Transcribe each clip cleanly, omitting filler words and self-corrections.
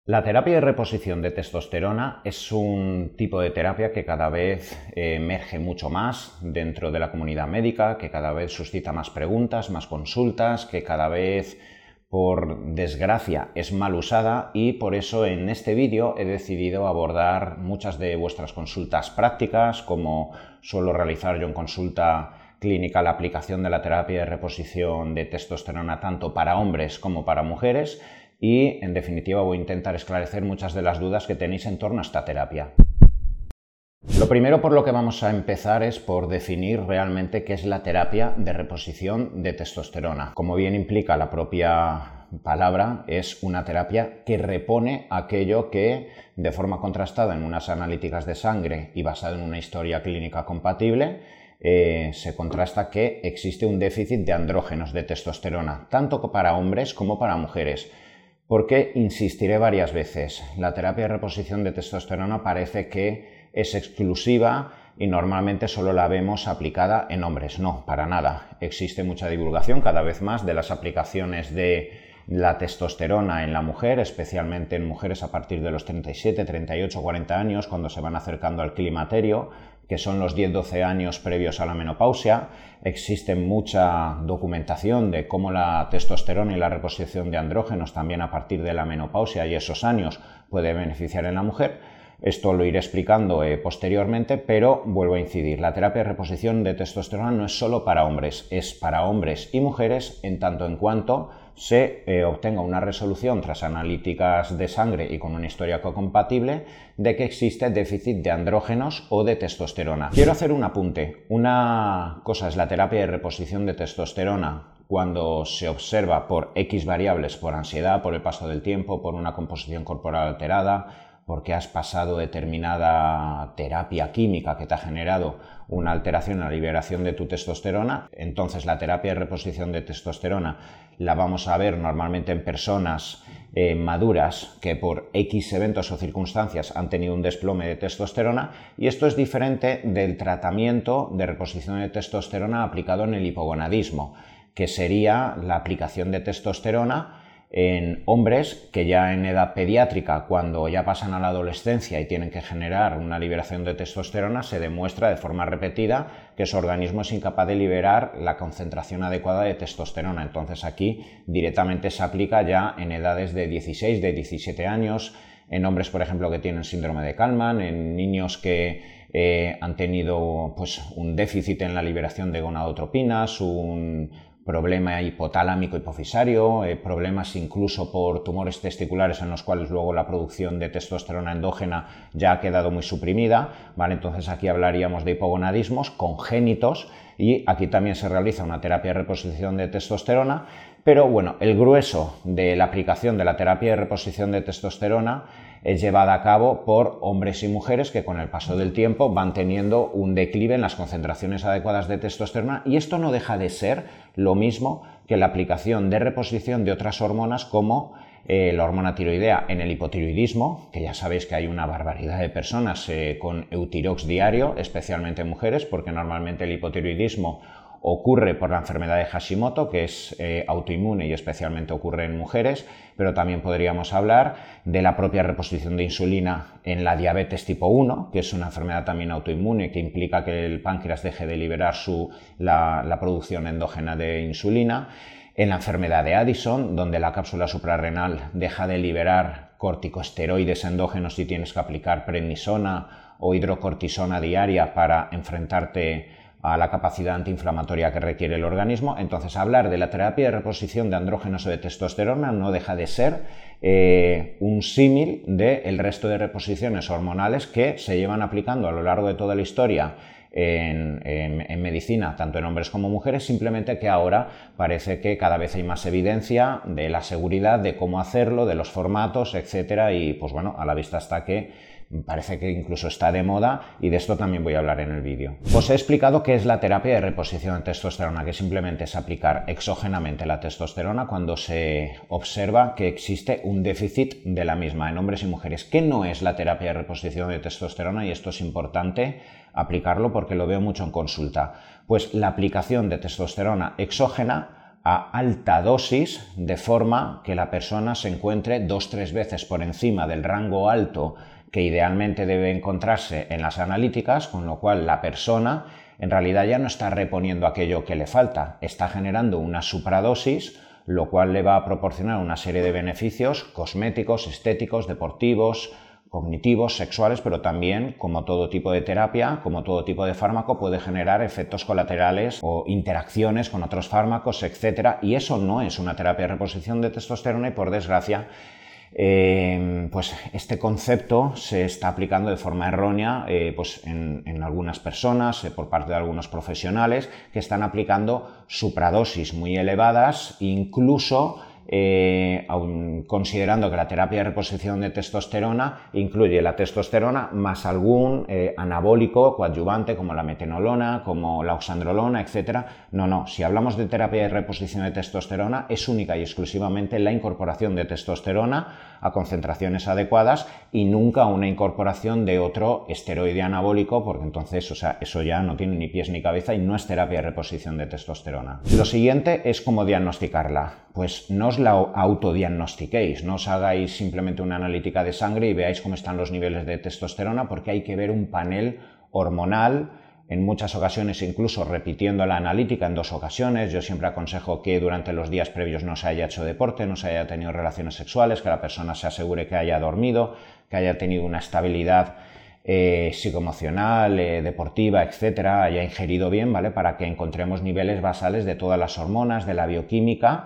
La terapia de reposición de testosterona es un tipo de terapia que cada vez emerge mucho más dentro de la comunidad médica, que cada vez suscita más preguntas, más consultas, que cada vez, por desgracia, es mal usada, y por eso en este vídeo he decidido abordar muchas de vuestras consultas prácticas, como suelo realizar yo en consulta clínica la aplicación de la terapia de reposición de testosterona tanto para hombres como para mujeres. Y, en definitiva, voy a intentar esclarecer muchas de las dudas que tenéis en torno a esta terapia. Lo primero por lo que vamos a empezar es por definir realmente qué es la terapia de reposición de testosterona. Como bien implica la propia palabra, es una terapia que repone aquello que, de forma contrastada en unas analíticas de sangre y basada en una historia clínica compatible, se contrasta que existe un déficit de andrógenos de testosterona, tanto para hombres como para mujeres. Porque insistiré varias veces, la terapia de reposición de testosterona parece que es exclusiva y normalmente solo la vemos aplicada en hombres. No, para nada. Existe mucha divulgación cada vez más de las aplicaciones de la testosterona en la mujer, especialmente en mujeres a partir de los 37, 38, 40 años, cuando se van acercando al climaterio, que son los 10-12 años previos a la menopausia. Existe mucha documentación de cómo la testosterona y la reposición de andrógenos también a partir de la menopausia y esos años puede beneficiar en la mujer. Esto lo iré explicando posteriormente, pero vuelvo a incidir, la terapia de reposición de testosterona no es solo para hombres, es para hombres y mujeres en tanto en cuanto se obtenga una resolución tras analíticas de sangre y con una historia compatible de que existe déficit de andrógenos o de testosterona. Quiero hacer un apunte. Una cosa es la terapia de reposición de testosterona cuando se observa por X variables, por ansiedad, por el paso del tiempo, por una composición corporal alterada, porque has pasado determinada terapia química que te ha generado una alteración en la liberación de tu testosterona. Entonces la terapia de reposición de testosterona la vamos a ver normalmente en personas maduras que por X eventos o circunstancias han tenido un desplome de testosterona, y esto es diferente del tratamiento de reposición de testosterona aplicado en el hipogonadismo, que sería la aplicación de testosterona en hombres que ya en edad pediátrica, cuando ya pasan a la adolescencia y tienen que generar una liberación de testosterona, se demuestra de forma repetida que su organismo es incapaz de liberar la concentración adecuada de testosterona. Entonces aquí directamente se aplica ya en edades de 16, de 17 años, en hombres, por ejemplo, que tienen síndrome de Kallmann, en niños que han tenido un déficit en la liberación de gonadotropinas, un problema hipotalámico hipofisario, problemas incluso por tumores testiculares en los cuales luego la producción de testosterona endógena ya ha quedado muy suprimida, ¿vale? Entonces aquí hablaríamos de hipogonadismos congénitos, y aquí también se realiza una terapia de reposición de testosterona, pero bueno, el grueso de la aplicación de la terapia de reposición de testosterona es llevada a cabo por hombres y mujeres que con el paso del tiempo van teniendo un declive en las concentraciones adecuadas de testosterona, y esto no deja de ser lo mismo que la aplicación de reposición de otras hormonas como la hormona tiroidea en el hipotiroidismo, que ya sabéis que hay una barbaridad de personas con Eutirox diario, especialmente mujeres, porque normalmente el hipotiroidismo ocurre por la enfermedad de Hashimoto, que es autoinmune y especialmente ocurre en mujeres, pero también podríamos hablar de la propia reposición de insulina en la diabetes tipo 1, que es una enfermedad también autoinmune que implica que el páncreas deje de liberar la producción endógena de insulina, en la enfermedad de Addison, donde la cápsula suprarrenal deja de liberar corticosteroides endógenos y tienes que aplicar prednisona o hidrocortisona diaria para enfrentarte a la capacidad antiinflamatoria que requiere el organismo. Entonces, hablar de la terapia de reposición de andrógenos o de testosterona no deja de ser un símil del resto de reposiciones hormonales que se llevan aplicando a lo largo de toda la historia en medicina, tanto en hombres como mujeres, simplemente que ahora parece que cada vez hay más evidencia de la seguridad, de cómo hacerlo, de los formatos, etcétera, y pues bueno, a la vista está que parece que incluso está de moda, y de esto también voy a hablar en el vídeo. Os he explicado qué es la terapia de reposición de testosterona, que simplemente es aplicar exógenamente la testosterona cuando se observa que existe un déficit de la misma en hombres y mujeres. ¿Qué no es la terapia de reposición de testosterona? Y esto es importante aplicarlo porque lo veo mucho en consulta. Pues la aplicación de testosterona exógena a alta dosis, de forma que la persona se encuentre 2-3 veces por encima del rango alto que idealmente debe encontrarse en las analíticas, con lo cual la persona en realidad ya no está reponiendo aquello que le falta, está generando una supradosis, lo cual le va a proporcionar una serie de beneficios cosméticos, estéticos, deportivos, cognitivos, sexuales, pero también, como todo tipo de terapia, como todo tipo de fármaco, puede generar efectos colaterales o interacciones con otros fármacos, etc. Y eso no es una terapia de reposición de testosterona y, por desgracia, pues este concepto se está aplicando de forma errónea pues en algunas personas, por parte de algunos profesionales que están aplicando supradosis muy elevadas, incluso aun considerando que la terapia de reposición de testosterona incluye la testosterona más algún anabólico coadyuvante como la metenolona, como la oxandrolona, etc. No, si hablamos de terapia de reposición de testosterona es única y exclusivamente la incorporación de testosterona a concentraciones adecuadas y nunca una incorporación de otro esteroide anabólico, porque entonces, eso ya no tiene ni pies ni cabeza y no es terapia de reposición de testosterona. Lo siguiente es cómo diagnosticarla. Pues no os la autodiagnostiquéis, no os hagáis simplemente una analítica de sangre y veáis cómo están los niveles de testosterona, porque hay que ver un panel hormonal, en muchas ocasiones incluso repitiendo la analítica en 2 ocasiones. Yo siempre aconsejo que durante los días previos no se haya hecho deporte, no se haya tenido relaciones sexuales, que la persona se asegure que haya dormido, que haya tenido una estabilidad psicoemocional, deportiva, etcétera, haya ingerido bien, ¿vale? Para que encontremos niveles basales de todas las hormonas, de la bioquímica.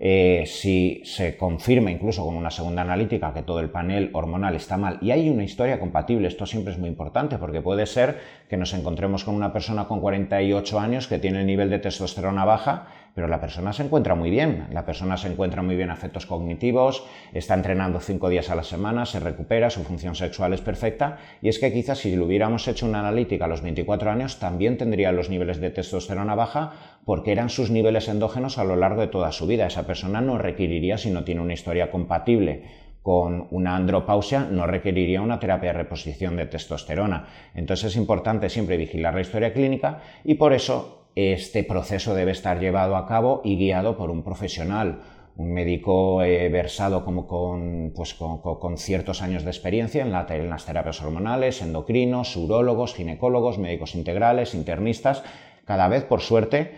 Si se confirma incluso con una segunda analítica que todo el panel hormonal está mal y hay una historia compatible, esto siempre es muy importante porque puede ser que nos encontremos con una persona con 48 años que tiene el nivel de testosterona baja, pero la persona se encuentra muy bien, a efectos cognitivos, está entrenando 5 días a la semana, se recupera, su función sexual es perfecta y es que quizás si le hubiéramos hecho una analítica a los 24 años también tendría los niveles de testosterona baja porque eran sus niveles endógenos a lo largo de toda su vida. Esa persona no requeriría, si no tiene una historia compatible con una andropausia, no requeriría una terapia de reposición de testosterona. Entonces es importante siempre vigilar la historia clínica y por eso este proceso debe estar llevado a cabo y guiado por un profesional, un médico versado como con ciertos años de experiencia en las terapias hormonales, endocrinos, urólogos, ginecólogos, médicos integrales, internistas. Cada vez, por suerte,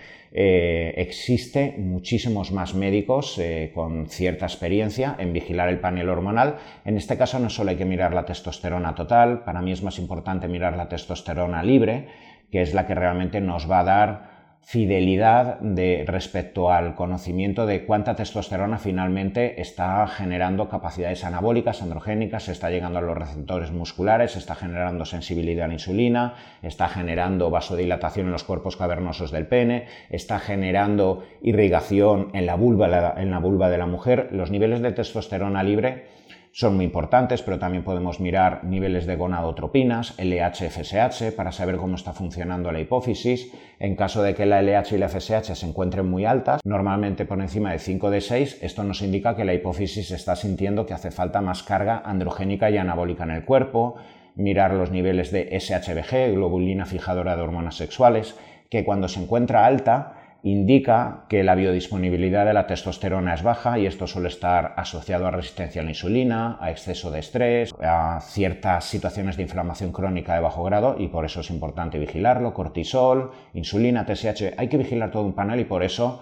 existe muchísimos más médicos con cierta experiencia en vigilar el panel hormonal. En este caso no solo hay que mirar la testosterona total, para mí es más importante mirar la testosterona libre, que es la que realmente nos va a dar fidelidad respecto al conocimiento de cuánta testosterona finalmente está generando capacidades anabólicas, androgénicas, está llegando a los receptores musculares, está generando sensibilidad a la insulina, está generando vasodilatación en los cuerpos cavernosos del pene, está generando irrigación en la vulva de la mujer. Los niveles de testosterona libre son muy importantes, pero también podemos mirar niveles de gonadotropinas, LH, FSH, para saber cómo está funcionando la hipófisis. En caso de que la LH y la FSH se encuentren muy altas, normalmente por encima de 5 de 6, esto nos indica que la hipófisis está sintiendo que hace falta más carga androgénica y anabólica en el cuerpo. Mirar los niveles de SHBG, globulina fijadora de hormonas sexuales, que cuando se encuentra alta indica que la biodisponibilidad de la testosterona es baja y esto suele estar asociado a resistencia a la insulina, a exceso de estrés, a ciertas situaciones de inflamación crónica de bajo grado y por eso es importante vigilarlo. Cortisol, insulina, TSH, hay que vigilar todo un panel y por eso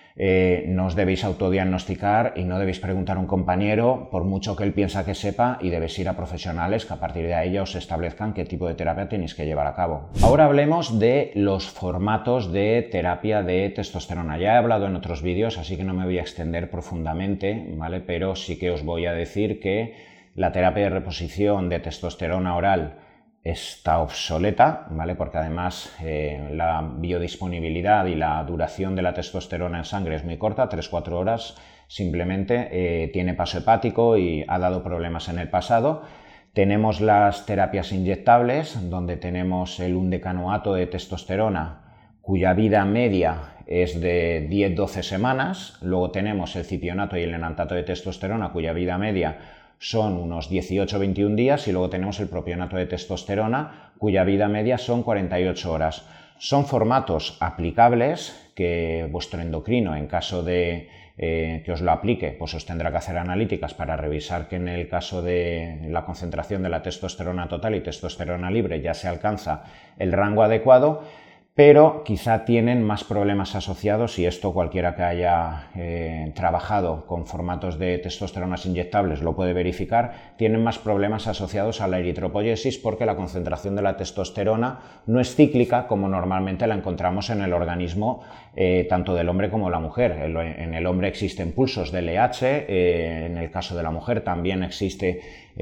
no os debéis autodiagnosticar y no debéis preguntar a un compañero por mucho que él piensa que sepa y debéis ir a profesionales que a partir de ahí os establezcan qué tipo de terapia tenéis que llevar a cabo. Ahora hablemos de los formatos de terapia de testosterona. Ya he hablado en otros vídeos, así que no me voy a extender profundamente, ¿vale? Pero sí que os voy a decir que la terapia de reposición de testosterona oral está obsoleta, ¿vale? Porque además la biodisponibilidad y la duración de la testosterona en sangre es muy corta, 3-4 horas simplemente, tiene paso hepático y ha dado problemas en el pasado. Tenemos las terapias inyectables, donde tenemos el undecanoato de testosterona, cuya vida media es de 10-12 semanas. Luego tenemos el cipionato y el enantato de testosterona, cuya vida media son unos 18-21 días y luego tenemos el propionato de testosterona cuya vida media son 48 horas. Son formatos aplicables que vuestro endocrino, en caso de que os lo aplique, pues os tendrá que hacer analíticas para revisar que en el caso de la concentración de la testosterona total y testosterona libre ya se alcanza el rango adecuado, pero quizá tienen más problemas asociados, y esto cualquiera que haya trabajado con formatos de testosteronas inyectables lo puede verificar, tienen más problemas asociados a la eritropoyesis porque la concentración de la testosterona no es cíclica como normalmente la encontramos en el organismo tanto del hombre como de la mujer. En el hombre existen pulsos de LH, en el caso de la mujer también existe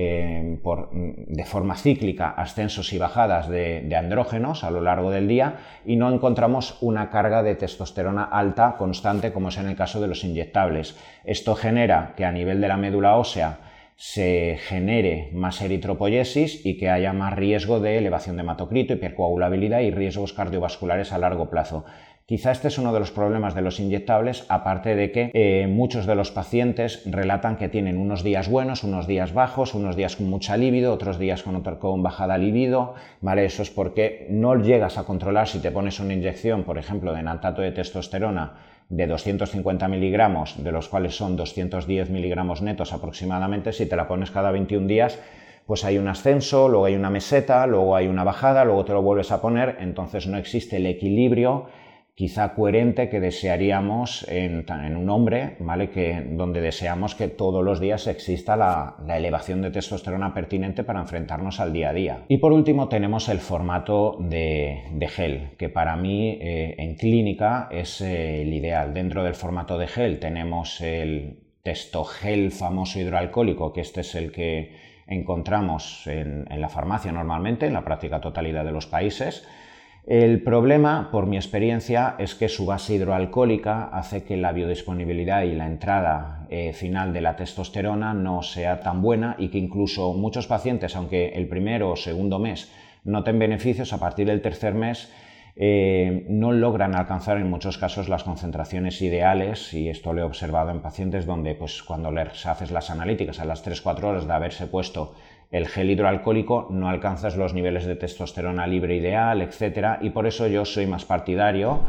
de forma cíclica ascensos y bajadas de andrógenos a lo largo del día, y no encontramos una carga de testosterona alta constante como es en el caso de los inyectables. Esto genera que a nivel de la médula ósea se genere más eritropoyesis y que haya más riesgo de elevación de hematocrito, hipercoagulabilidad y riesgos cardiovasculares a largo plazo. Quizá este es uno de los problemas de los inyectables, aparte de que muchos de los pacientes relatan que tienen unos días buenos, unos días bajos, unos días con mucha libido, otros días con bajada libido, ¿vale? Eso es porque no llegas a controlar si te pones una inyección, por ejemplo, de enantato de testosterona de 250 miligramos, de los cuales son 210 miligramos netos aproximadamente. Si te la pones cada 21 días, pues hay un ascenso, luego hay una meseta, luego hay una bajada, luego te lo vuelves a poner, entonces no existe el equilibrio quizá coherente que desearíamos en un hombre, ¿vale? Donde deseamos que todos los días exista la elevación de testosterona pertinente para enfrentarnos al día a día. Y por último tenemos el formato de gel, que para mí en clínica es el ideal. Dentro del formato de gel tenemos el testogel famoso hidroalcohólico, que este es el que encontramos en la farmacia normalmente, en la práctica totalidad de los países. El problema, por mi experiencia, es que su base hidroalcohólica hace que la biodisponibilidad y la entrada final de la testosterona no sea tan buena, y que incluso muchos pacientes, aunque el primero o segundo mes noten beneficios, a partir del tercer mes no logran alcanzar en muchos casos las concentraciones ideales, y esto lo he observado en pacientes donde pues, cuando les haces las analíticas a las 3-4 horas de haberse puesto el gel hidroalcohólico no alcanzas los niveles de testosterona libre ideal, etc. Y por eso yo soy más partidario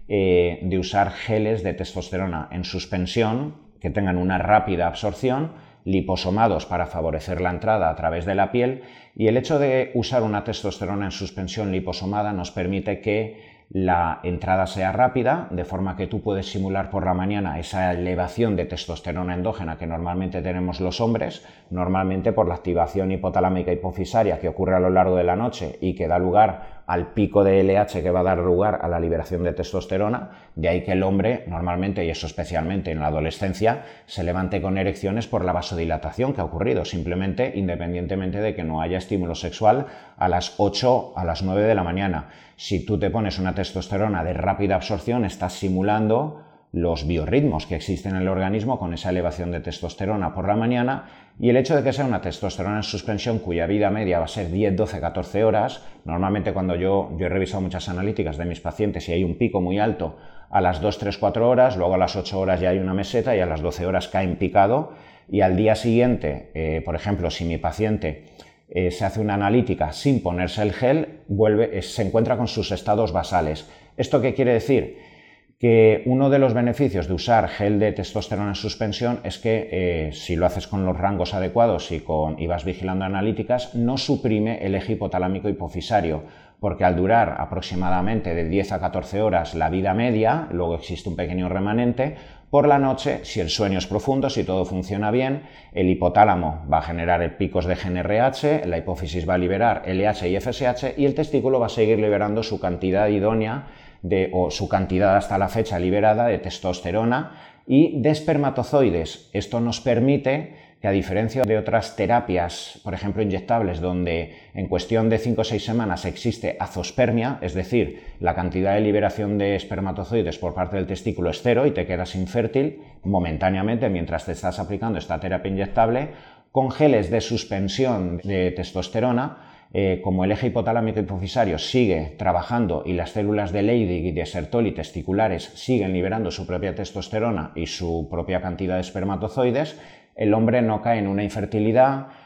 de usar geles de testosterona en suspensión que tengan una rápida absorción, liposomados para favorecer la entrada a través de la piel, y el hecho de usar una testosterona en suspensión liposomada nos permite que la entrada sea rápida, de forma que tú puedes simular por la mañana esa elevación de testosterona endógena que normalmente tenemos los hombres, normalmente por la activación hipotalámica hipofisaria que ocurre a lo largo de la noche y que da lugar al pico de LH que va a dar lugar a la liberación de testosterona. De ahí que el hombre normalmente, y eso especialmente en la adolescencia, se levante con erecciones por la vasodilatación que ha ocurrido, simplemente independientemente de que no haya estímulo sexual a las 8 a las 9 de la mañana. Si tú te pones una testosterona de rápida absorción, estás simulando los biorritmos que existen en el organismo con esa elevación de testosterona por la mañana, y el hecho de que sea una testosterona en suspensión cuya vida media va a ser 10, 12, 14 horas, normalmente cuando yo he revisado muchas analíticas de mis pacientes y hay un pico muy alto a las 2, 3, 4 horas, luego a las 8 horas ya hay una meseta y a las 12 horas cae en picado, y al día siguiente, por ejemplo, si mi paciente se hace una analítica sin ponerse el gel, se encuentra con sus estados basales. ¿Esto qué quiere decir? Que uno de los beneficios de usar gel de testosterona en suspensión es que si lo haces con los rangos adecuados y vas vigilando analíticas, no suprime el eje hipotalámico hipofisario, porque al durar aproximadamente de 10 a 14 horas la vida media, luego existe un pequeño remanente, por la noche, si el sueño es profundo, si todo funciona bien, el hipotálamo va a generar picos de GnRH, la hipófisis va a liberar LH y FSH, y el testículo va a seguir liberando su cantidad idónea o su cantidad hasta la fecha liberada de testosterona y de espermatozoides. Esto nos permite que, a diferencia de otras terapias, por ejemplo inyectables, donde en cuestión de 5 o 6 semanas existe azospermia, es decir, la cantidad de liberación de espermatozoides por parte del testículo es cero y te quedas infértil momentáneamente mientras te estás aplicando esta terapia inyectable, con geles de suspensión de testosterona, como el eje hipotalámico hipofisario sigue trabajando y las células de Leydig y de Sertoli testiculares siguen liberando su propia testosterona y su propia cantidad de espermatozoides, el hombre no cae en una infertilidad,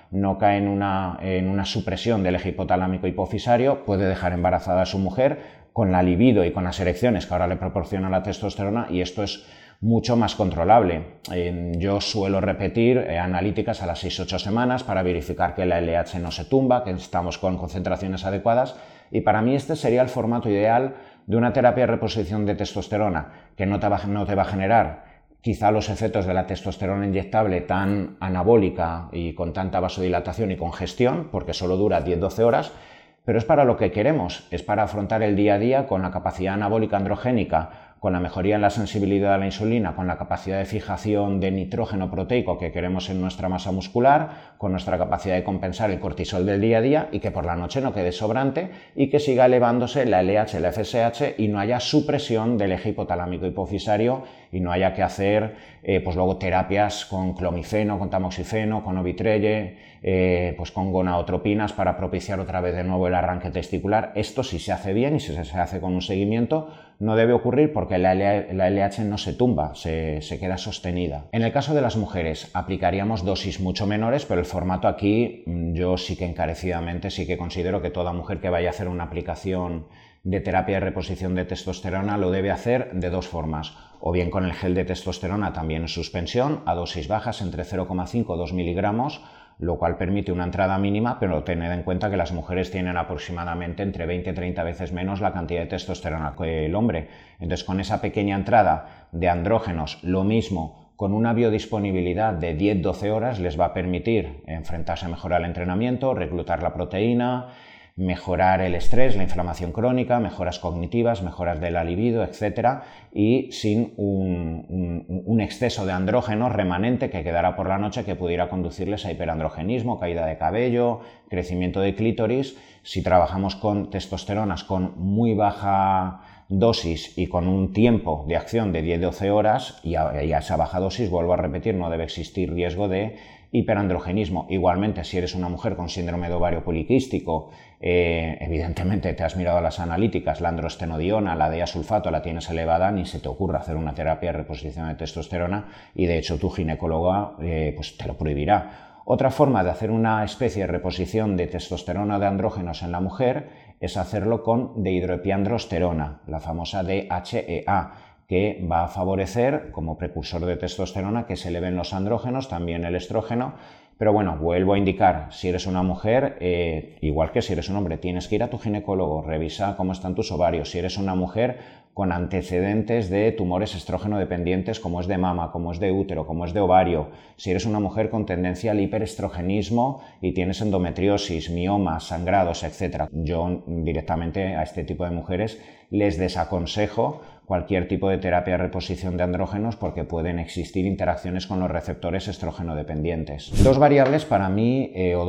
no cae en una supresión del eje hipotalámico hipofisario, puede dejar embarazada a su mujer con la libido y con las erecciones que ahora le proporciona la testosterona, y esto es mucho más controlable. Yo suelo repetir analíticas a las 6-8 semanas para verificar que la LH no se tumba, que estamos con concentraciones adecuadas, y para mí este sería el formato ideal de una terapia de reposición de testosterona, que no te va a generar quizá los efectos de la testosterona inyectable tan anabólica y con tanta vasodilatación y congestión, porque solo dura 10-12 horas, pero es para lo que queremos, es para afrontar el día a día con la capacidad anabólica androgénica, con la mejoría en la sensibilidad a la insulina, con la capacidad de fijación de nitrógeno proteico que queremos en nuestra masa muscular, con nuestra capacidad de compensar el cortisol del día a día y que por la noche no quede sobrante y que siga elevándose la LH, la FSH y no haya supresión del eje hipotalámico hipofisario y no haya que hacer pues luego terapias con clomifeno, con tamoxifeno, con ovitrelle, pues con gonadotropinas para propiciar otra vez de nuevo el arranque testicular. Esto, si se hace bien y si se hace con un seguimiento, no debe ocurrir porque la LH no se tumba, se queda sostenida. En el caso de las mujeres aplicaríamos dosis mucho menores, pero el formato aquí yo sí que encarecidamente sí que considero que toda mujer que vaya a hacer una aplicación de terapia de reposición de testosterona lo debe hacer de dos formas, o bien con el gel de testosterona también en suspensión a dosis bajas entre 0,5 y 2 miligramos, lo cual permite una entrada mínima, pero tened en cuenta que las mujeres tienen aproximadamente entre 20 y 30 veces menos la cantidad de testosterona que el hombre. Entonces, con esa pequeña entrada de andrógenos, lo mismo, con una biodisponibilidad de 10-12 horas, les va a permitir enfrentarse mejor al entrenamiento, reclutar la proteína, mejorar el estrés, la inflamación crónica, mejoras cognitivas, mejoras de la libido, etc. Y sin un exceso de andrógeno remanente que quedará por la noche que pudiera conducirles a hiperandrogenismo, caída de cabello, crecimiento de clítoris. Si trabajamos con testosteronas con muy baja dosis y con un tiempo de acción de 10-12 horas y a esa baja dosis, vuelvo a repetir, no debe existir riesgo de hiperandrogenismo. Igualmente, si eres una mujer con síndrome de ovario poliquístico, evidentemente te has mirado las analíticas, la androstenodiona, la DEA-sulfato la tienes elevada, ni se te ocurra hacer una terapia de reposición de testosterona y de hecho tu ginecóloga pues te lo prohibirá. Otra forma de hacer una especie de reposición de testosterona de andrógenos en la mujer es hacerlo con dehidroepiandrosterona, la famosa DHEA, que va a favorecer como precursor de testosterona que se eleven los andrógenos, también el estrógeno. Pero bueno, vuelvo a indicar, si eres una mujer, igual que si eres un hombre, tienes que ir a tu ginecólogo, revisa cómo están tus ovarios. Si eres una mujer con antecedentes de tumores estrógeno dependientes como es de mama, como es de útero, como es de ovario, si eres una mujer con tendencia al hiperestrogenismo y tienes endometriosis, miomas, sangrados, etc. Yo directamente a este tipo de mujeres les desaconsejo cualquier tipo de terapia de reposición de andrógenos porque pueden existir interacciones con los receptores estrógeno dependientes. Dos variables para mí o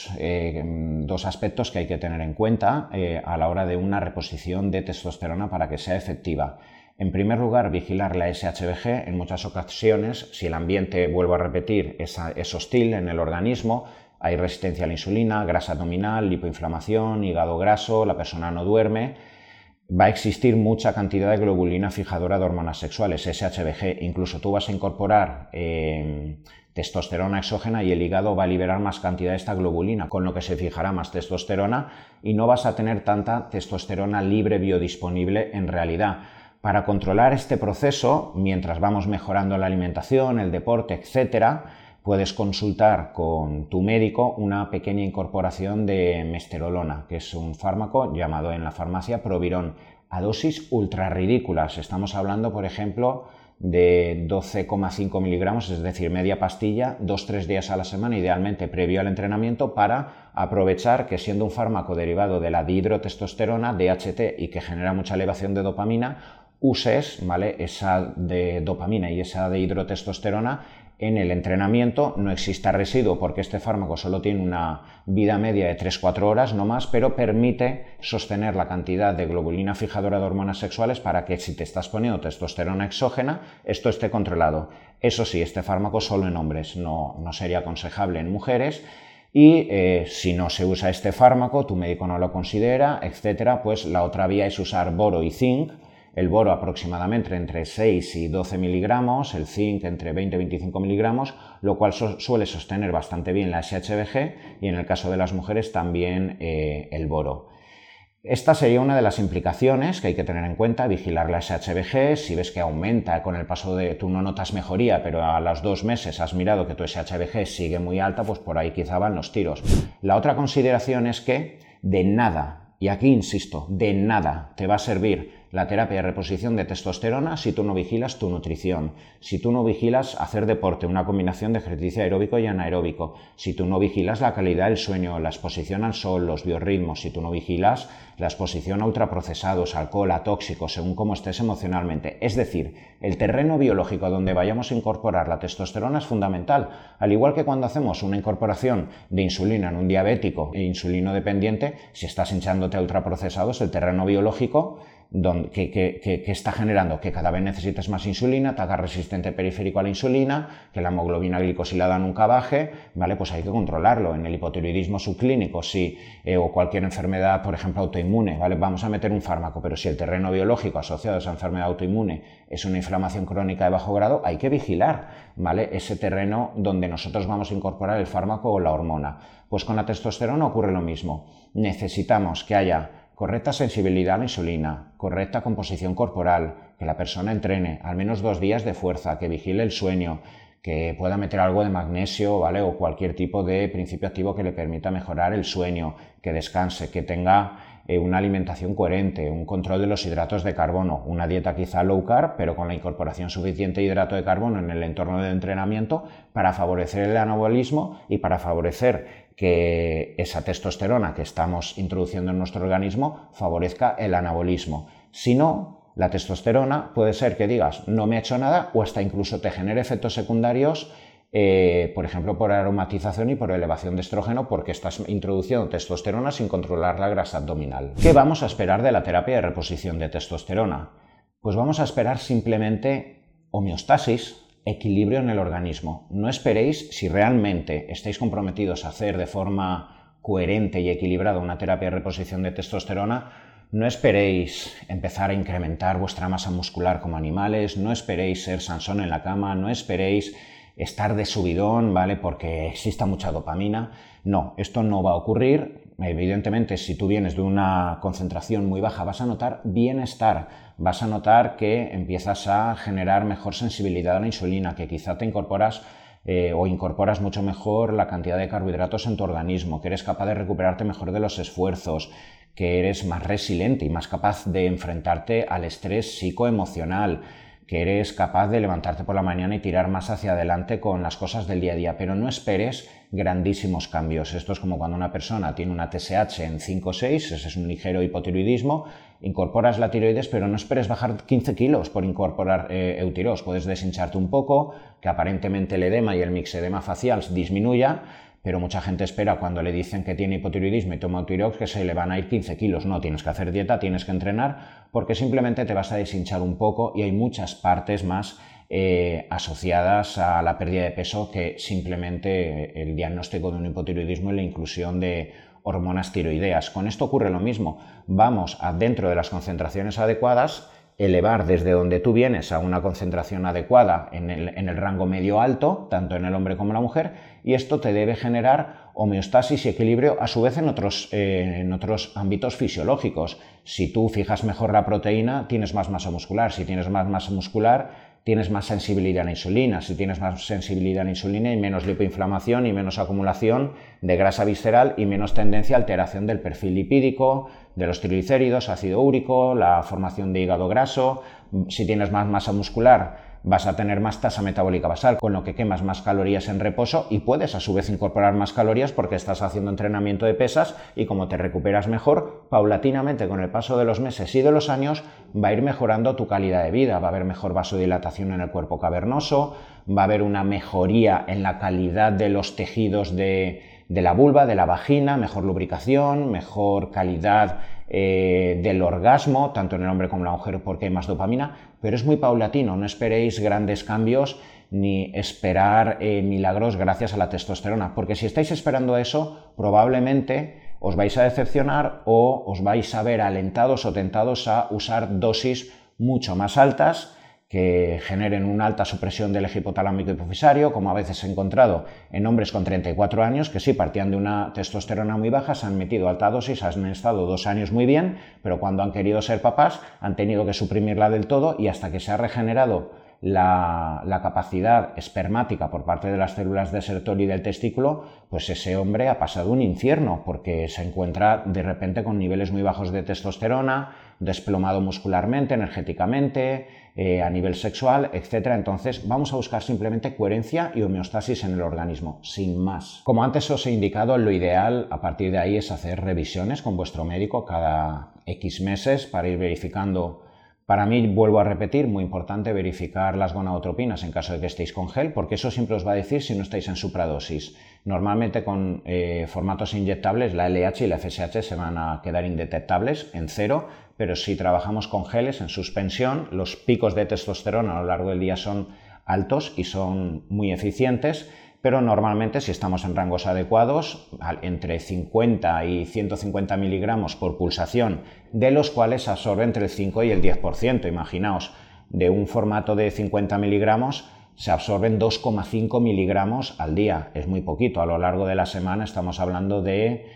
dos aspectos que hay que tener en cuenta a la hora de una reposición de testosterona para que sea efectiva. En primer lugar, vigilar la SHBG. En muchas ocasiones, si el ambiente, vuelvo a repetir, es hostil en el organismo, hay resistencia a la insulina, grasa abdominal, lipoinflamación, hígado graso, la persona no duerme, va a existir mucha cantidad de globulina fijadora de hormonas sexuales, SHBG. Incluso tú vas a incorporar testosterona exógena y el hígado va a liberar más cantidad de esta globulina, con lo que se fijará más testosterona y no vas a tener tanta testosterona libre biodisponible en realidad. Para controlar este proceso, mientras vamos mejorando la alimentación, el deporte, etc., puedes consultar con tu médico una pequeña incorporación de mesterolona, que es un fármaco llamado en la farmacia Proviron, a dosis ultra ridículas. Estamos hablando, por ejemplo, de 12,5 miligramos, es decir, media pastilla, 2-3 días a la semana, idealmente previo al entrenamiento, para aprovechar que siendo un fármaco derivado de la dihidrotestosterona, DHT, y que genera mucha elevación de dopamina, uses, ¿vale?, esa de dopamina y esa de hidrotestosterona en el entrenamiento. No exista residuo porque este fármaco solo tiene una vida media de 3-4 horas, no más, pero permite sostener la cantidad de globulina fijadora de hormonas sexuales para que si te estás poniendo testosterona exógena, esto esté controlado. Eso sí, este fármaco solo en hombres, no sería aconsejable en mujeres. Y si no se usa este fármaco, tu médico no lo considera, etcétera, pues la otra vía es usar boro y zinc el boro aproximadamente entre 6 y 12 miligramos, el zinc entre 20 y 25 miligramos, lo cual suele sostener bastante bien la SHBG y en el caso de las mujeres también el boro. Esta sería una de las implicaciones que hay que tener en cuenta, vigilar la SHBG. Si ves que aumenta con el paso de... tú no notas mejoría, pero a los 2 meses has mirado que tu SHBG sigue muy alta, pues por ahí quizá van los tiros. La otra consideración es que de nada, y aquí insisto, de nada te va a servir la terapia de reposición de testosterona si tú no vigilas tu nutrición, si tú no vigilas hacer deporte, una combinación de ejercicio aeróbico y anaeróbico, si tú no vigilas la calidad del sueño, la exposición al sol, los biorritmos, si tú no vigilas la exposición a ultraprocesados, alcohol, a tóxicos, según cómo estés emocionalmente. Es decir, el terreno biológico donde vayamos a incorporar la testosterona es fundamental, al igual que cuando hacemos una incorporación de insulina en un diabético e insulino dependiente, si estás hinchándote a ultraprocesados, el terreno biológico que está generando que cada vez necesites más insulina, te hagas resistente periférico a la insulina, que la hemoglobina glicosilada nunca baje, ¿vale? Pues hay que controlarlo. En el hipotiroidismo subclínico, o cualquier enfermedad, por ejemplo, autoinmune, ¿vale? Vamos a meter un fármaco, pero si el terreno biológico asociado a esa enfermedad autoinmune es una inflamación crónica de bajo grado, hay que vigilar, ¿vale? Ese terreno donde nosotros vamos a incorporar el fármaco o la hormona. Pues con la testosterona ocurre lo mismo. Necesitamos que haya correcta sensibilidad a la insulina, correcta composición corporal, que la persona entrene al menos 2 días de fuerza, que vigile el sueño, que pueda meter algo de magnesio, ¿vale? O cualquier tipo de principio activo que le permita mejorar el sueño, que descanse, que tenga una alimentación coherente, un control de los hidratos de carbono, una dieta quizá low carb, pero con la incorporación suficiente de hidrato de carbono en el entorno de entrenamiento para favorecer el anabolismo y para favorecer que esa testosterona que estamos introduciendo en nuestro organismo favorezca el anabolismo. Si no, la testosterona puede ser que digas no me ha hecho nada o hasta incluso te genere efectos secundarios, por ejemplo por aromatización y por elevación de estrógeno, porque estás introduciendo testosterona sin controlar la grasa abdominal. ¿Qué vamos a esperar de la terapia de reposición de testosterona? Pues vamos a esperar simplemente homeostasis, equilibrio en el organismo. No esperéis, si realmente estáis comprometidos a hacer de forma coherente y equilibrada una terapia de reposición de testosterona, no esperéis empezar a incrementar vuestra masa muscular como animales, no esperéis ser Sansón en la cama, no esperéis estar de subidón, ¿vale? Porque exista mucha dopamina. No, esto no va a ocurrir. Evidentemente, si tú vienes de una concentración muy baja, vas a notar bienestar, vas a notar que empiezas a generar mejor sensibilidad a la insulina, que quizá te incorporas mucho mejor la cantidad de carbohidratos en tu organismo, que eres capaz de recuperarte mejor de los esfuerzos, que eres más resiliente y más capaz de enfrentarte al estrés psicoemocional, que eres capaz de levantarte por la mañana y tirar más hacia adelante con las cosas del día a día, pero no esperes grandísimos cambios. Esto es como cuando una persona tiene una TSH en 5 o 6, ese es un ligero hipotiroidismo, incorporas la tiroides, pero no esperes bajar 15 kilos por incorporar eutirox. Puedes deshincharte un poco, que aparentemente el edema y el mixedema facial disminuya, pero mucha gente espera cuando le dicen que tiene hipotiroidismo y toma eutirox que se le van a ir 15 kilos. No, tienes que hacer dieta, tienes que entrenar, porque simplemente te vas a deshinchar un poco y hay muchas partes más asociadas a la pérdida de peso que simplemente el diagnóstico de un hipotiroidismo y la inclusión de hormonas tiroideas. Con esto ocurre lo mismo. Vamos dentro de las concentraciones adecuadas, elevar desde donde tú vienes a una concentración adecuada en el rango medio-alto, tanto en el hombre como en la mujer, y esto te debe generar homeostasis y equilibrio a su vez en otros ámbitos fisiológicos. Si tú fijas mejor la proteína, tienes más masa muscular. Si tienes más masa muscular, tienes más sensibilidad a la insulina. Si tienes más sensibilidad a la insulina, hay menos lipoinflamación y menos acumulación de grasa visceral y menos tendencia a alteración del perfil lipídico, de los triglicéridos, ácido úrico, la formación de hígado graso. Si tienes más masa muscular, vas a tener más tasa metabólica basal, con lo que quemas más calorías en reposo y puedes a su vez incorporar más calorías porque estás haciendo entrenamiento de pesas, y como te recuperas mejor, paulatinamente con el paso de los meses y de los años va a ir mejorando tu calidad de vida, va a haber mejor vasodilatación en el cuerpo cavernoso, va a haber una mejoría en la calidad de los tejidos de la vulva, de la vagina, mejor lubricación, mejor calidad del orgasmo, tanto en el hombre como en la mujer, porque hay más dopamina, pero es muy paulatino. No esperéis grandes cambios ni esperar milagros gracias a la testosterona, porque si estáis esperando eso, probablemente os vais a decepcionar o os vais a ver alentados o tentados a usar dosis mucho más altas, que generen una alta supresión del eje hipotalámico hipofisario, como a veces he encontrado en hombres con 34 años que sí partían de una testosterona muy baja, se han metido alta dosis, han estado 2 años muy bien, pero cuando han querido ser papás han tenido que suprimirla del todo y hasta que se ha regenerado la capacidad espermática por parte de las células de Sertoli del testículo, pues ese hombre ha pasado un infierno porque se encuentra de repente con niveles muy bajos de testosterona, desplomado muscularmente, energéticamente, a nivel sexual, etc. Entonces vamos a buscar simplemente coherencia y homeostasis en el organismo, sin más. Como antes os he indicado, lo ideal a partir de ahí es hacer revisiones con vuestro médico cada X meses para ir verificando. Para mí, vuelvo a repetir, muy importante verificar las gonadotropinas en caso de que estéis con gel, porque eso siempre os va a decir si no estáis en supradosis. Normalmente con formatos inyectables la LH y la FSH se van a quedar indetectables en cero, pero si trabajamos con geles en suspensión, los picos de testosterona a lo largo del día son altos y son muy eficientes, pero normalmente si estamos en rangos adecuados, entre 50 y 150 miligramos por pulsación, de los cuales se absorbe entre el 5 y el 10%. Imaginaos, de un formato de 50 miligramos se absorben 2,5 miligramos al día. Es muy poquito, a lo largo de la semana estamos hablando de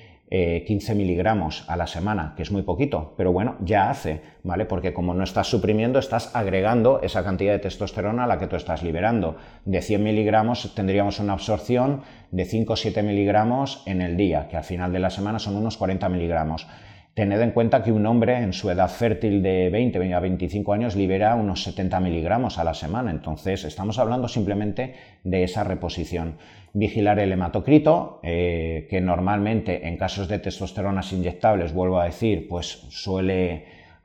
15 miligramos a la semana, que es muy poquito, pero bueno, ya hace, ¿vale? Porque como no estás suprimiendo, estás agregando esa cantidad de testosterona a la que tú estás liberando. De 100 miligramos tendríamos una absorción de 5 o 7 miligramos en el día, que al final de la semana son unos 40 miligramos. Tened en cuenta que un hombre en su edad fértil de 20 a 25 años libera unos 70 miligramos a la semana, entonces estamos hablando simplemente de esa reposición. Vigilar el hematocrito, que normalmente en casos de testosteronas inyectables, vuelvo a decir, pues suele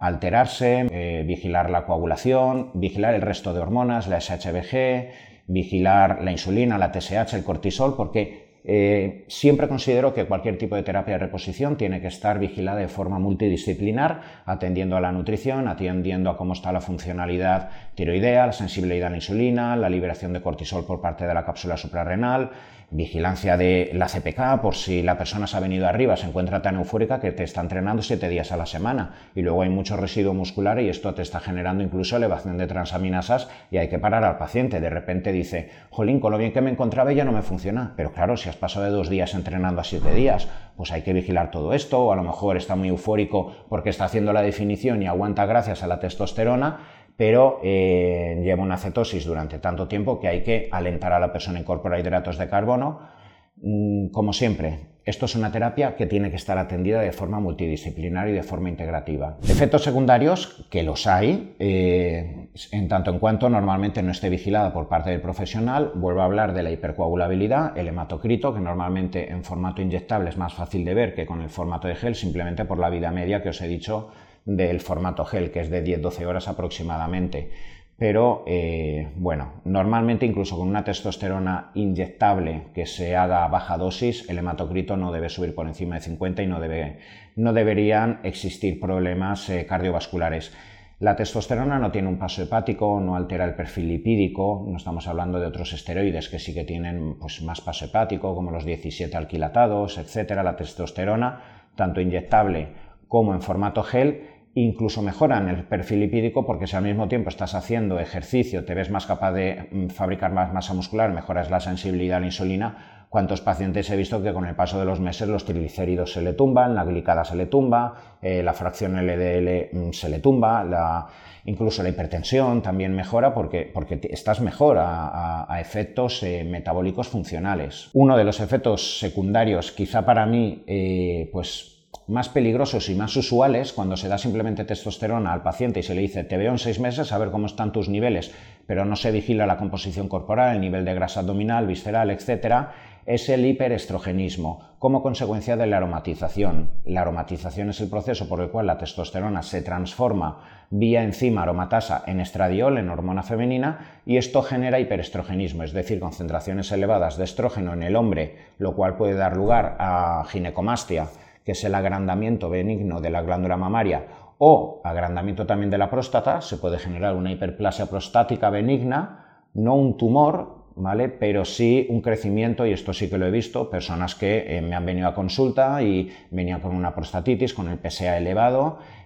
alterarse, vigilar la coagulación, vigilar el resto de hormonas, la SHBG, vigilar la insulina, la TSH, el cortisol, porque siempre considero que cualquier tipo de terapia de reposición tiene que estar vigilada de forma multidisciplinar, atendiendo a la nutrición, atendiendo a cómo está la funcionalidad tiroidea, la sensibilidad a la insulina, la liberación de cortisol por parte de la cápsula suprarrenal, vigilancia de la CPK por si la persona se ha venido arriba, se encuentra tan eufórica que te está entrenando 7 días a la semana y luego hay mucho residuo muscular y esto te está generando incluso elevación de transaminasas y hay que parar al paciente. De repente dice, jolín, con lo bien que me encontraba ya no me funciona, pero claro, si has pasado de 2 días entrenando a 7 días, pues hay que vigilar todo esto, o a lo mejor está muy eufórico porque está haciendo la definición y aguanta gracias a la testosterona, pero lleva una cetosis durante tanto tiempo que hay que alentar a la persona a incorporar hidratos de carbono. Como siempre, esto es una terapia que tiene que estar atendida de forma multidisciplinar y de forma integrativa. Efectos secundarios, que los hay, en tanto en cuanto normalmente no esté vigilada por parte del profesional. Vuelvo a hablar de la hipercoagulabilidad, el hematocrito, que normalmente en formato inyectable es más fácil de ver que con el formato de gel, simplemente por la vida media que os he dicho del formato gel, que es de 10-12 horas aproximadamente. Pero bueno, normalmente incluso con una testosterona inyectable que se haga a baja dosis, el hematocrito no debe subir por encima de 50 y no deberían existir problemas cardiovasculares. La testosterona no tiene un paso hepático, no altera el perfil lipídico, no estamos hablando de otros esteroides que sí que tienen pues, más paso hepático, como los 17 alquilatados, etc. La testosterona, tanto inyectable como en formato gel, incluso mejoran el perfil lipídico porque si al mismo tiempo estás haciendo ejercicio, te ves más capaz de fabricar más masa muscular, mejoras la sensibilidad a la insulina. ¿Cuántos pacientes he visto que con el paso de los meses los triglicéridos se le tumban, la glicada se le tumba, la fracción LDL se le tumba, incluso la hipertensión también mejora porque estás mejor a efectos metabólicos funcionales? Uno de los efectos secundarios, quizá para mí, pues más peligrosos y más usuales, cuando se da simplemente testosterona al paciente y se le dice te veo en 6 meses a ver cómo están tus niveles, pero no se vigila la composición corporal, el nivel de grasa abdominal, visceral, etc., es el hiperestrogenismo, como consecuencia de la aromatización. La aromatización es el proceso por el cual la testosterona se transforma vía enzima aromatasa en estradiol, en hormona femenina, y esto genera hiperestrogenismo, es decir, concentraciones elevadas de estrógeno en el hombre, lo cual puede dar lugar a ginecomastia, que es el agrandamiento benigno de la glándula mamaria, o agrandamiento también de la próstata. Se puede generar una hiperplasia prostática benigna, no un tumor, ¿vale? Pero sí un crecimiento, y esto sí que lo he visto, personas que me han venido a consulta y venían con una prostatitis, con el PSA elevado,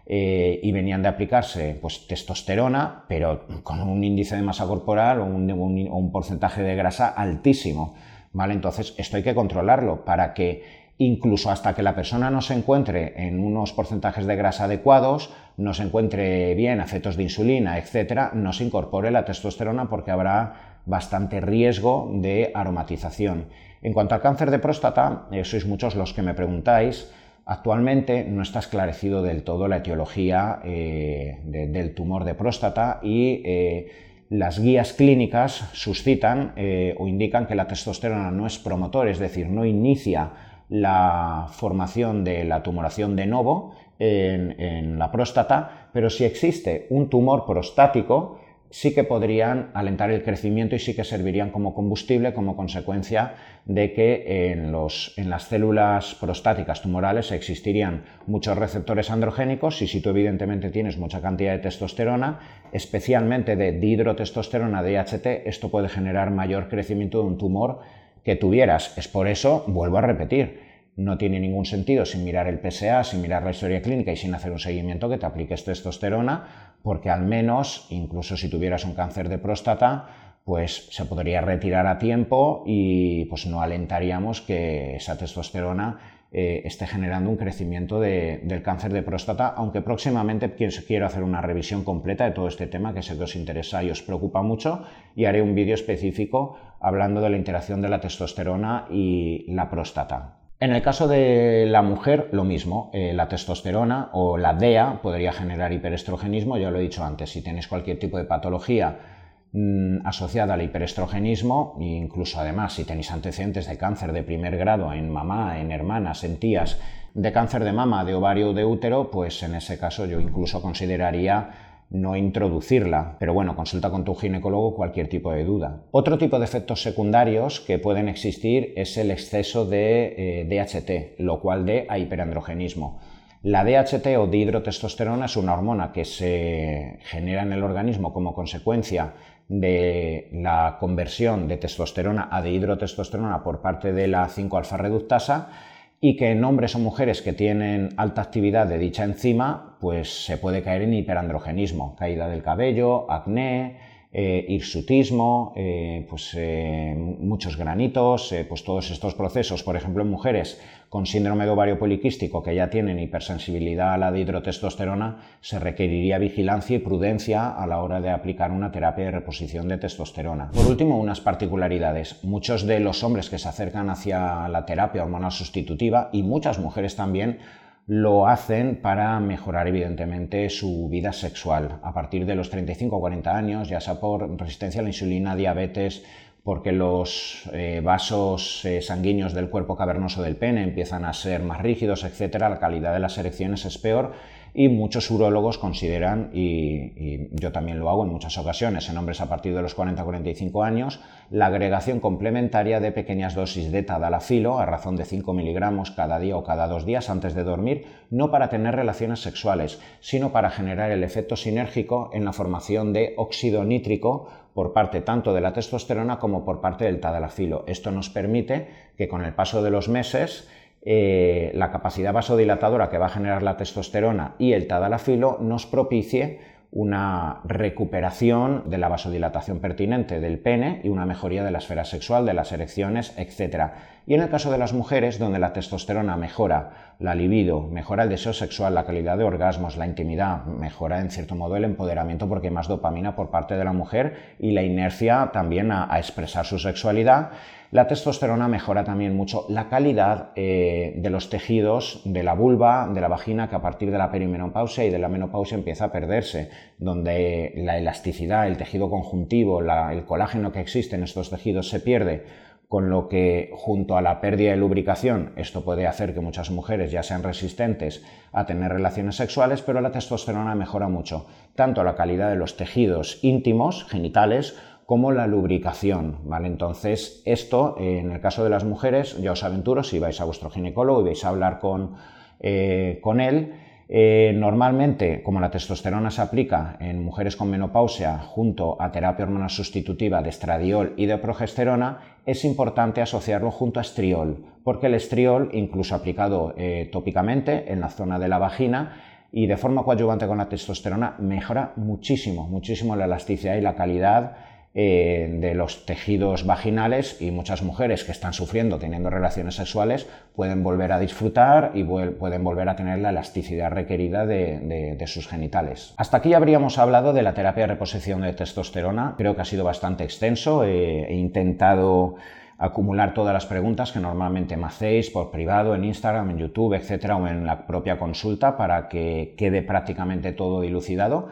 y venían de aplicarse pues, testosterona, pero con un índice de masa corporal o un porcentaje de grasa altísimo, ¿vale? Entonces esto hay que controlarlo para que incluso hasta que la persona no se encuentre en unos porcentajes de grasa adecuados, no se encuentre bien efectos de insulina, etcétera, no se incorpore la testosterona porque habrá bastante riesgo de aromatización. En cuanto al cáncer de próstata, sois muchos los que me preguntáis. Actualmente no está esclarecido del todo la etiología del tumor de próstata y las guías clínicas suscitan o indican que la testosterona no es promotor, es decir, no inicia la formación de la tumoración de novo en la próstata, pero si existe un tumor prostático, sí que podrían alentar el crecimiento y sí que servirían como combustible como consecuencia de que en las células prostáticas tumorales existirían muchos receptores androgénicos y si tú evidentemente tienes mucha cantidad de testosterona, especialmente de dihidrotestosterona, DHT, esto puede generar mayor crecimiento de un tumor que tuvieras. Es por eso, vuelvo a repetir, no tiene ningún sentido sin mirar el PSA, sin mirar la historia clínica y sin hacer un seguimiento que te apliques testosterona, porque al menos, incluso si tuvieras un cáncer de próstata, pues se podría retirar a tiempo y pues no alentaríamos que esa testosterona esté generando un crecimiento del cáncer de próstata, aunque próximamente quiero hacer una revisión completa de todo este tema que sé que os interesa y os preocupa mucho y haré un vídeo específico hablando de la interacción de la testosterona y la próstata. En el caso de la mujer, lo mismo, la testosterona o la DEA podría generar hiperestrogenismo, ya lo he dicho antes, si tenéis cualquier tipo de patología asociada al hiperestrogenismo, e incluso además si tenéis antecedentes de cáncer de primer grado en mamá, en hermanas, en tías, de cáncer de mama, de ovario o de útero, pues en ese caso yo incluso consideraría no introducirla, pero bueno, consulta con tu ginecólogo cualquier tipo de duda. Otro tipo de efectos secundarios que pueden existir es el exceso de DHT, lo cual da a hiperandrogenismo. La DHT o dihidrotestosterona es una hormona que se genera en el organismo como consecuencia de la conversión de testosterona a dihidrotestosterona por parte de la 5-alfa reductasa y que en hombres o mujeres que tienen alta actividad de dicha enzima, pues se puede caer en hiperandrogenismo, caída del cabello, acné, hirsutismo, muchos granitos, pues todos estos procesos, por ejemplo en mujeres con síndrome de ovario poliquístico que ya tienen hipersensibilidad a la dihidrotestosterona, se requeriría vigilancia y prudencia a la hora de aplicar una terapia de reposición de testosterona. Por último, unas particularidades. Muchos de los hombres que se acercan hacia la terapia hormonal sustitutiva y muchas mujeres también lo hacen para mejorar evidentemente su vida sexual a partir de los 35 o 40 años, ya sea por resistencia a la insulina, diabetes, porque los vasos sanguíneos del cuerpo cavernoso del pene empiezan a ser más rígidos, etcétera, la calidad de las erecciones es peor y muchos urólogos consideran, y yo también lo hago en muchas ocasiones, en hombres a partir de los 40-45 años, la agregación complementaria de pequeñas dosis de tadalafilo a razón de 5 miligramos cada día o cada 2 días antes de dormir, no para tener relaciones sexuales, sino para generar el efecto sinérgico en la formación de óxido nítrico por parte tanto de la testosterona como por parte del tadalafilo. Esto nos permite que con el paso de los meses la capacidad vasodilatadora que va a generar la testosterona y el tadalafilo nos propicie una recuperación de la vasodilatación pertinente del pene y una mejoría de la esfera sexual, de las erecciones, etc. Y en el caso de las mujeres, donde la testosterona mejora la libido, mejora el deseo sexual, la calidad de orgasmos, la intimidad, mejora en cierto modo el empoderamiento porque hay más dopamina por parte de la mujer y la inercia también a expresar su sexualidad. La testosterona mejora también mucho la calidad de los tejidos de la vulva, de la vagina, que a partir de la perimenopausia y de la menopausia empieza a perderse, donde la elasticidad, el tejido conjuntivo, el colágeno que existe en estos tejidos se pierde, con lo que junto a la pérdida de lubricación esto puede hacer que muchas mujeres ya sean resistentes a tener relaciones sexuales, pero la testosterona mejora mucho tanto la calidad de los tejidos íntimos, genitales, como la lubricación, ¿vale? Entonces, esto, en el caso de las mujeres, ya os aventuro, si vais a vuestro ginecólogo y vais a hablar con él, normalmente, como la testosterona se aplica en mujeres con menopausia junto a terapia hormonal sustitutiva de estradiol y de progesterona, es importante asociarlo junto a estriol, porque el estriol, incluso aplicado tópicamente en la zona de la vagina, y de forma coadyuvante con la testosterona mejora muchísimo la elasticidad y la calidad de los tejidos vaginales, y muchas mujeres que están sufriendo teniendo relaciones sexuales pueden volver a disfrutar y pueden volver a tener la elasticidad requerida de sus genitales. Hasta aquí habríamos hablado de la terapia de reposición de testosterona. Creo que ha sido bastante extenso. He intentado acumular todas las preguntas que normalmente me hacéis por privado, en Instagram, en YouTube, etcétera, o en la propia consulta, para que quede prácticamente todo dilucidado.